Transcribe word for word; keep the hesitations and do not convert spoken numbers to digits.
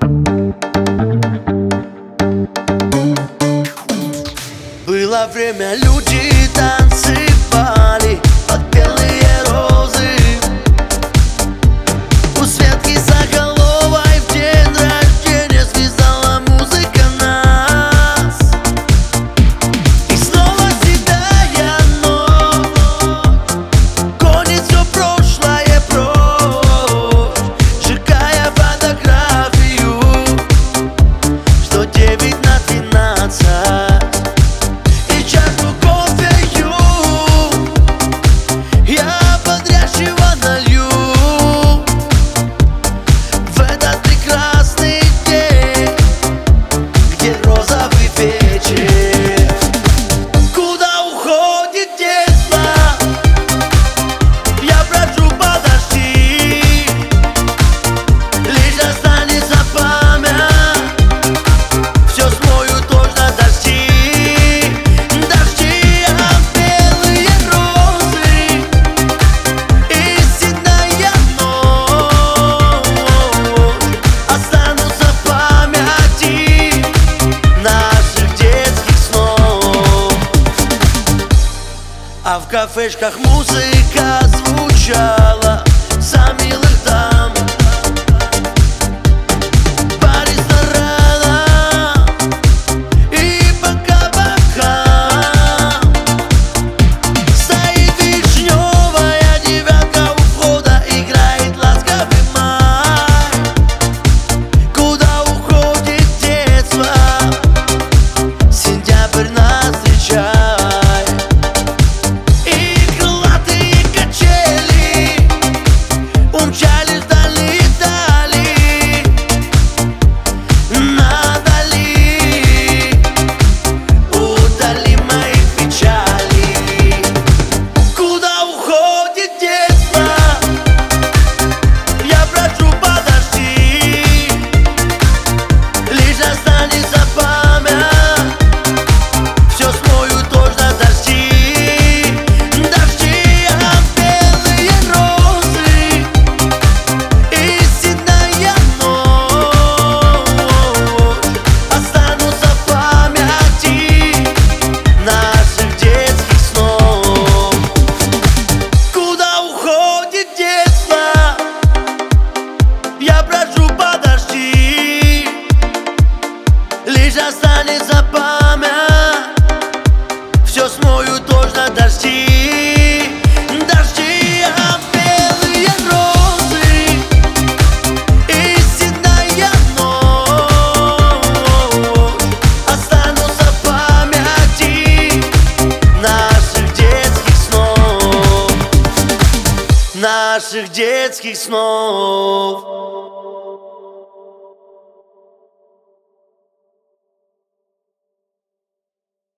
Было время, люди танцевали под белые розы. У Светки Соколовой в день рождения связала музыка нас. И снова седая ночь гонит все прошлое прочь, сжигая фотографию, что девять на двенадцать. А в кафешках музыка звучала за милых дам. По ресторанам и по кабакам стоит вишневая девятка у входа, играет ласковый май. Куда уходит детство? Сентябрь нас встречает. Лишь останется память, все смою точно дожди. Дожди, а белые розы и седая ночь останутся в памяти наших детских снов, наших детских снов.